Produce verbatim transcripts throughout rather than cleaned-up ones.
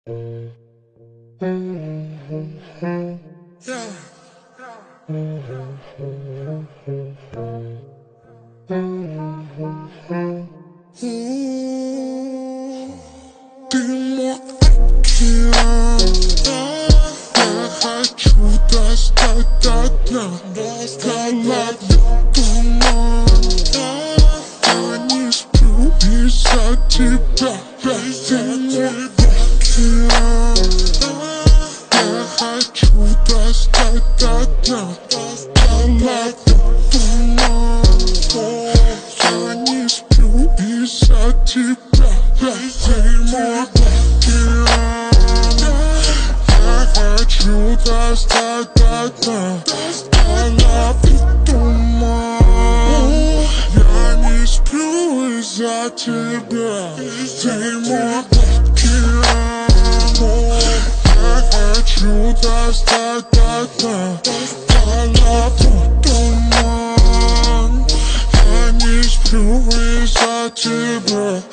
Ты мой океан, я хочу достать до дна, достать туман. Я не сплю из-за тебя, ты мой океан, я хочу достать до дна, достать туман. Я не сплю из-за тебя, ты мой океан, я хочу достать до дна, достать туман. Я не сплю из-за тебя, ты мой океан, я хочу достать до дна, достать туман. Я не сплю из-за тебя.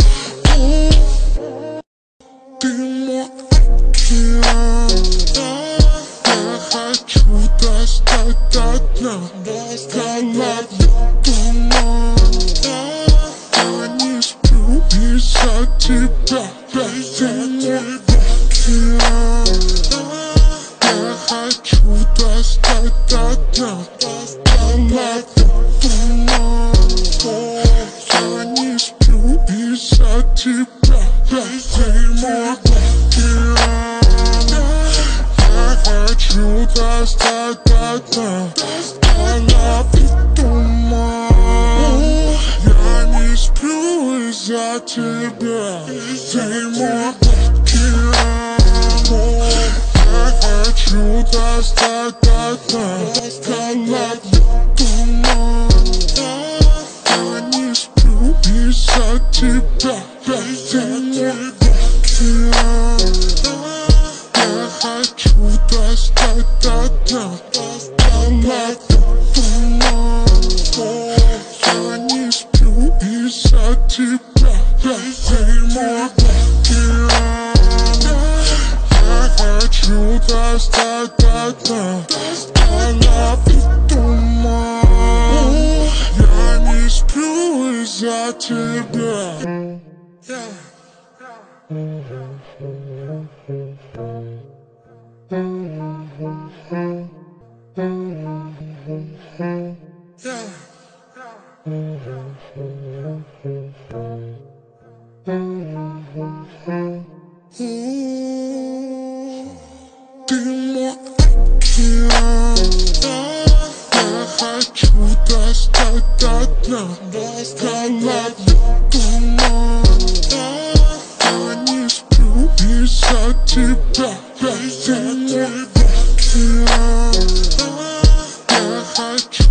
Ты мой океан, я хочу достать до дна, достать туман. Я не сплю из-за тебя, ты мой океан, я хочу достать до дна, достать туман. Я не сплю из-за тебя, ты мой океан, я хочу достать до дна, достать туман. Я не сплю из-за тебя, ты мой океан, я хочу достать до дна, достать туман. Я не сплю из-за тебя, ты мой океан, я хочу достать до дна, достать туман. Я не сплю из-за тебя, ты мой океан, я хочу достать до дна, достать туман. Я не сплю из-за тебя. Ты мой океан, я хочу достать до дна, достать туман. Я не сплю из-за тебя, ты мой океан, я хочу